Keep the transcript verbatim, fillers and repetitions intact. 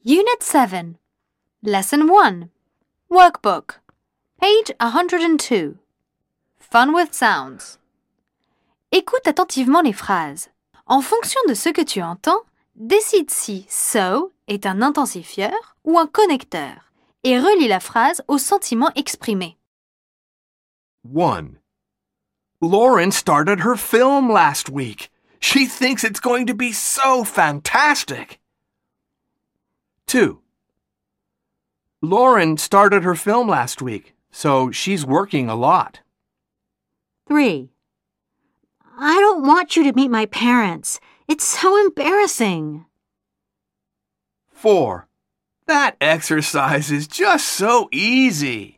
Unit seven. Lesson one. Workbook. Page one hundred two. Fun with sounds. Écoute attentivement les phrases. En fonction de ce que tu entends, décide si so est un intensifieur ou un connecteur et relie la phrase au sentiment exprimé. one. Lauren started her film last week. She thinks it's going to be so fantastic. two. Lauren started her film last week, so she's working a lot. three. I don't want you to meet my parents. It's so embarrassing. four. That exercise is just so easy.